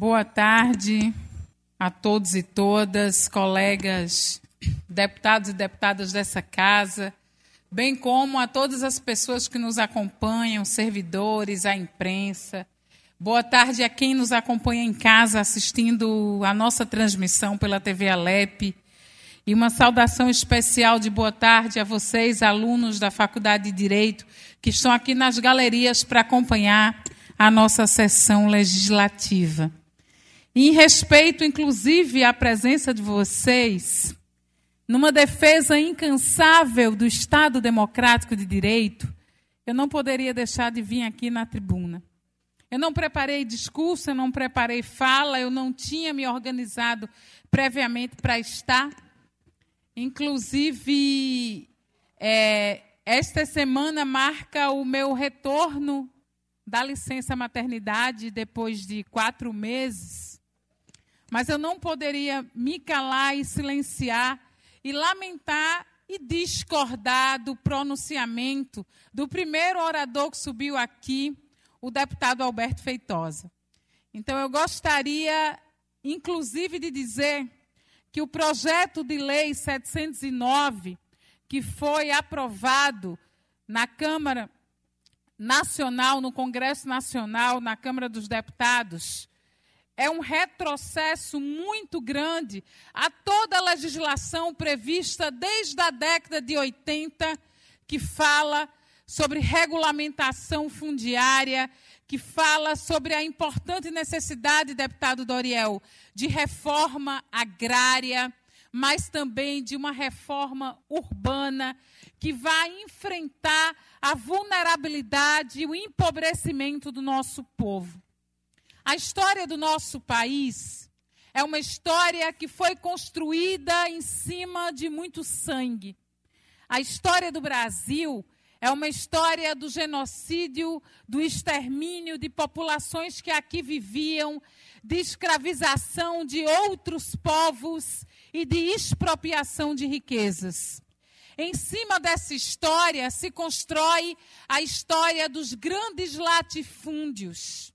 Boa tarde a todos e todas, colegas, deputados e deputadas dessa casa, bem como a todas as pessoas que nos acompanham, servidores, a imprensa. Boa tarde a quem nos acompanha em casa assistindo a nossa transmissão pela TV Alep. E uma saudação especial de boa tarde a vocês, alunos da Faculdade de Direito, que estão aqui nas galerias para acompanhar a nossa sessão legislativa. E em respeito, inclusive, à presença de vocês, numa defesa incansável do Estado Democrático de Direito, eu não poderia deixar de vir aqui na tribuna. Eu não preparei discurso, eu não preparei fala, eu não tinha me organizado previamente para estar. Inclusive, esta semana marca o meu retorno da licença maternidade depois de 4 meses. Mas eu não poderia me calar e silenciar e lamentar e discordar do pronunciamento do primeiro orador que subiu aqui, o deputado Alberto Feitosa. Então, eu gostaria, inclusive, de dizer que o projeto de lei 709, que foi aprovado na Câmara Nacional, no Congresso Nacional, na Câmara dos Deputados, é um retrocesso muito grande a toda a legislação prevista desde a década de 80, que fala sobre regulamentação fundiária, que fala sobre a importante necessidade, deputado Doriel, de reforma agrária, mas também de uma reforma urbana que vai enfrentar a vulnerabilidade e o empobrecimento do nosso povo. A história do nosso país é uma história que foi construída em cima de muito sangue. A história do Brasil é uma história do genocídio, do extermínio de populações que aqui viviam, de escravização de outros povos e de expropriação de riquezas. Em cima dessa história se constrói a história dos grandes latifúndios.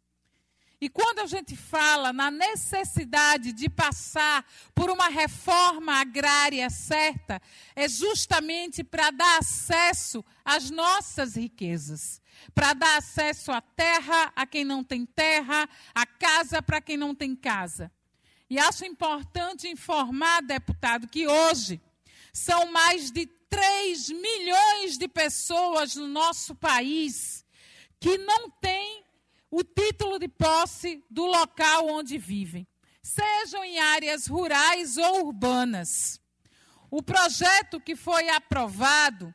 E quando a gente fala na necessidade de passar por uma reforma agrária certa, é justamente para dar acesso às nossas riquezas, para dar acesso à terra a quem não tem terra, à casa para quem não tem casa. E acho importante informar, deputado, que hoje são mais de 3 milhões de pessoas no nosso país que não têm o título de posse do local onde vivem, sejam em áreas rurais ou urbanas. O projeto que foi aprovado,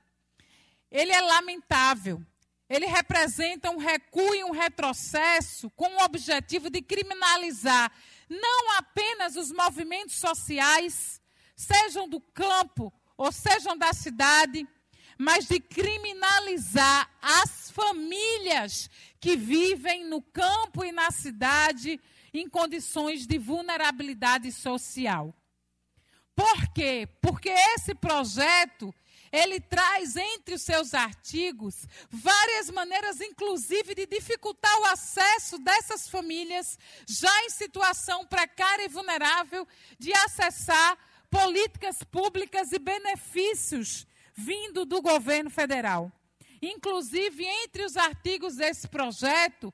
ele é lamentável. Ele representa um recuo e um retrocesso com o objetivo de criminalizar não apenas os movimentos sociais, sejam do campo ou sejam da cidade, mas de criminalizar as famílias que vivem no campo e na cidade em condições de vulnerabilidade social. Por quê? Porque esse projeto, ele traz entre os seus artigos várias maneiras, inclusive, de dificultar o acesso dessas famílias já em situação precária e vulnerável de acessar políticas públicas e benefícios vindo do governo federal. Inclusive, entre os artigos desse projeto,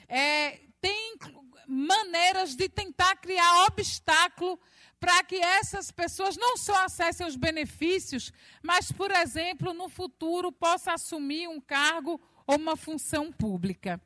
tem maneiras de tentar criar obstáculo para que essas pessoas não só acessem os benefícios, mas, por exemplo, no futuro possam assumir um cargo ou uma função pública.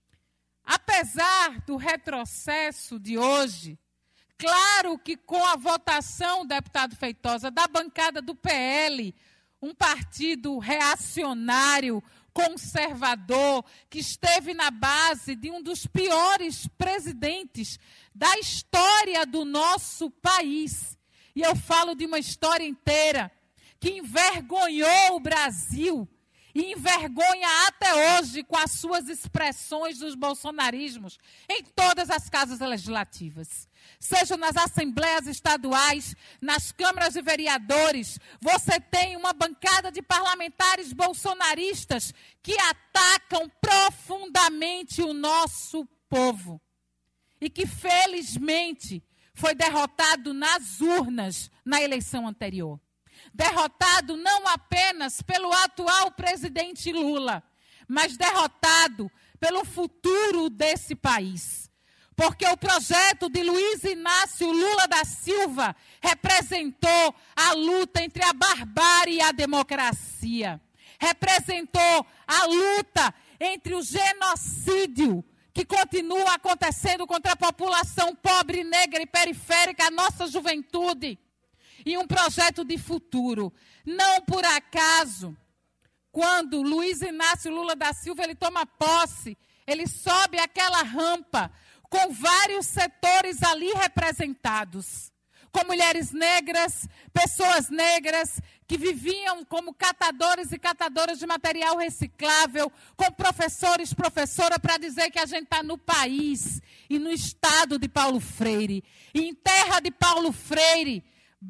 Apesar do retrocesso de hoje, claro que com a votação, deputado Feitosa, da bancada do PL, um partido reacionário, conservador, que esteve na base de um dos piores presidentes da história do nosso país. E eu falo de uma história inteira que envergonhou o Brasil e envergonha até hoje com as suas expressões dos bolsonarismos em todas as casas legislativas. Seja nas assembleias estaduais, nas câmaras de vereadores, você tem uma bancada de parlamentares bolsonaristas que atacam profundamente o nosso povo. e que, felizmente, foi derrotado nas urnas na eleição anterior. Derrotado não apenas pelo atual presidente Lula, mas derrotado pelo futuro desse país. Porque o projeto de Luiz Inácio Lula da Silva representou a luta entre a barbárie e a democracia. Representou a luta entre o genocídio que continua acontecendo contra a população pobre, negra e periférica, a nossa juventude, e um projeto de futuro. Não por acaso, quando Luiz Inácio Lula da Silva ele toma posse, ele sobe aquela rampa com vários setores ali representados, com mulheres negras, pessoas negras que viviam como catadores e catadoras de material reciclável, com professores, professora, para dizer que a gente está no país e no estado de Paulo Freire. E em terra de Paulo Freire,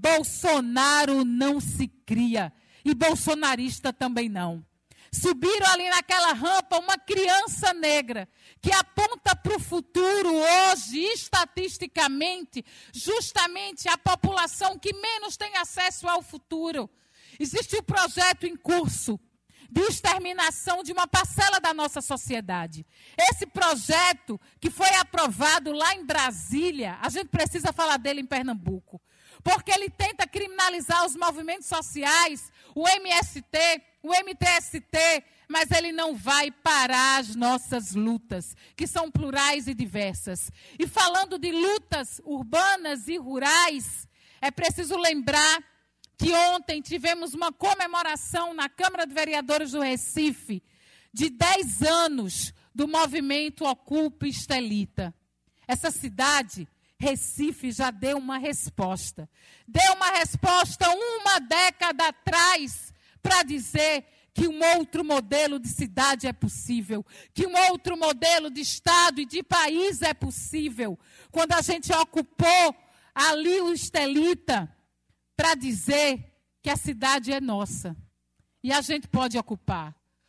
Bolsonaro não se cria e bolsonarista também não. Subiram ali naquela rampa uma criança negra que aponta para o futuro hoje, estatisticamente, justamente a população que menos tem acesso ao futuro. Existe um projeto em curso de exterminação de uma parcela da nossa sociedade. Esse projeto que foi aprovado lá em Brasília, a gente precisa falar dele em Pernambuco, porque ele tenta criminalizar os movimentos sociais, o MST, o MTST, mas ele não vai parar as nossas lutas, que são plurais e diversas. E falando de lutas urbanas e rurais, é preciso lembrar que ontem tivemos uma comemoração na Câmara de Vereadores do Recife de 10 anos do movimento Ocupa Estelita. Essa cidade, Recife, já deu uma resposta. Deu uma resposta uma década atrás para dizer que um outro modelo de cidade é possível, que um outro modelo de Estado e de país é possível. Quando a gente ocupou ali o Estelita, para dizer que a cidade é nossa. E a gente pode ocupar.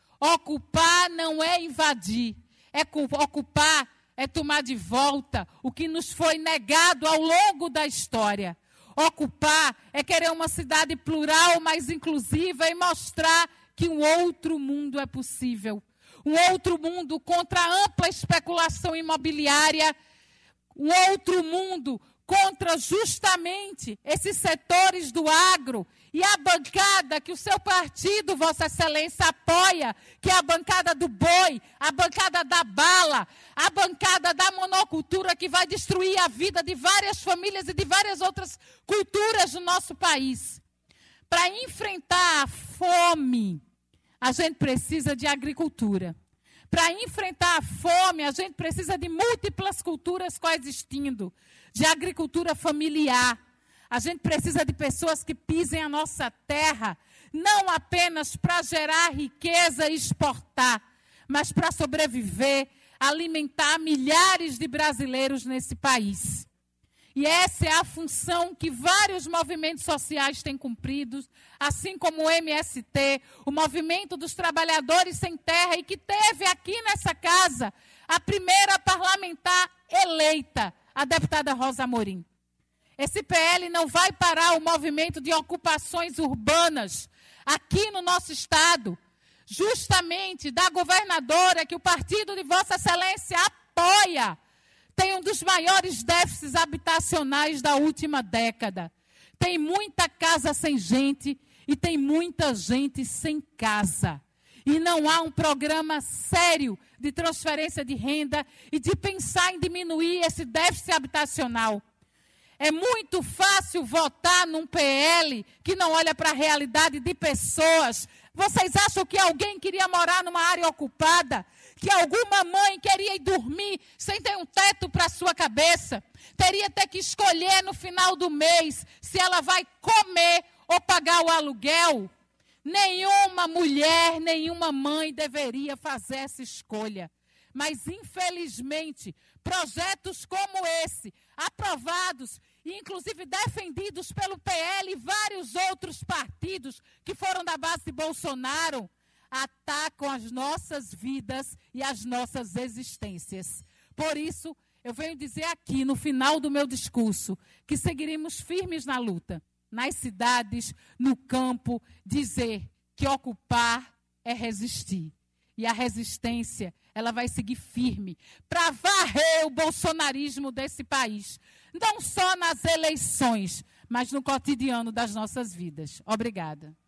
Ocupar não é invadir. Ocupar é tomar de volta o que nos foi negado ao longo da história. Ocupar é querer uma cidade plural, mais inclusiva e mostrar que um outro mundo é possível. Um outro mundo contra a ampla especulação imobiliária. Um outro mundo contra justamente esses setores do agro e a bancada que o seu partido, Vossa Excelência, apoia, que é a bancada do boi, a bancada da bala, a bancada da monocultura que vai destruir a vida de várias famílias e de várias outras culturas do nosso país. Para enfrentar a fome, a gente precisa de agricultura. Para enfrentar a fome, a gente precisa de múltiplas culturas coexistindo, de agricultura familiar. A gente precisa de pessoas que pisem a nossa terra, não apenas para gerar riqueza e exportar, mas para sobreviver, alimentar milhares de brasileiros nesse país. E essa é a função que vários movimentos sociais têm cumprido, assim como o MST, o Movimento dos Trabalhadores Sem Terra, e que teve aqui nessa casa a primeira parlamentar eleita, a deputada Rosa Amorim. Esse PL não vai parar o movimento de ocupações urbanas aqui no nosso estado, justamente da governadora que o partido de Vossa Excelência apoia. Tem um dos maiores déficits habitacionais da última década. Tem muita casa sem gente e tem muita gente sem casa. E não há um programa sério de transferência de renda e de pensar em diminuir esse déficit habitacional. É muito fácil votar num PL que não olha para a realidade de pessoas. Vocês acham que alguém queria morar numa área ocupada? Que alguma mãe queria ir dormir sem ter um teto para a sua cabeça? Teria ter que escolher no final do mês se ela vai comer ou pagar o aluguel? Nenhuma mulher, nenhuma mãe deveria fazer essa escolha. Mas, infelizmente, projetos como esse, aprovados e, inclusive, defendidos pelo PL e vários outros partidos que foram da base de Bolsonaro, atacam as nossas vidas e as nossas existências. Por isso, Eu venho dizer aqui, no final do meu discurso, que seguiremos firmes na luta, nas cidades, no campo, dizer que ocupar é resistir. E a resistência, ela vai seguir firme para varrer o bolsonarismo desse país. Não só nas eleições, mas no cotidiano das nossas vidas. Obrigada.